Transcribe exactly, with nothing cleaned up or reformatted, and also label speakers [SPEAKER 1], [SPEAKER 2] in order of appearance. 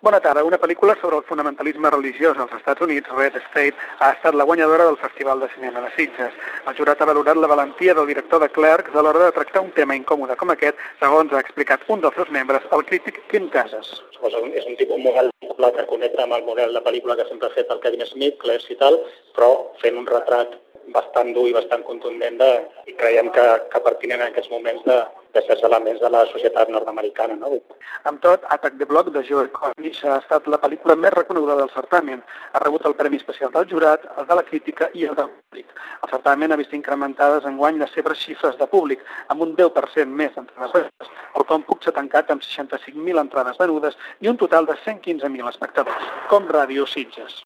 [SPEAKER 1] Bona tarda. Una pel·lícula sobre el fonamentalisme religiós als Estats Units, Red State, ha estat la guanyadora del Festival de Cinema de Sitges. El jurat ha valorat la valentia del director de Clerks a l'hora de tractar un tema incòmode com aquest, segons ha explicat un dels seus membres, el crític Quim Casas.
[SPEAKER 2] És un tipus model que connecta amb el model de pel·lícula que sempre ha fet el Kevin Smith, Clerks i tal, però fent un retrat bastant dur i bastant contundent de, i creiem que, que pertinent en aquests moments de, de certs elements de la societat nord-americana. No?
[SPEAKER 1] Amb tot, Attack the Block de Joel Cornish ha estat la pel·lícula més reconeguda del certamen. Ha rebut el Premi Especial del Jurat, el de la crítica i el del públic. El certamen ha vist incrementades enguany les seves xifres de públic, amb un deu per cent més d'entrades venudes. El Compux s'ha tancat amb seixanta-cinc mil entrades venudes i un total de cent quinze mil espectadors. Com Ràdio Sitges.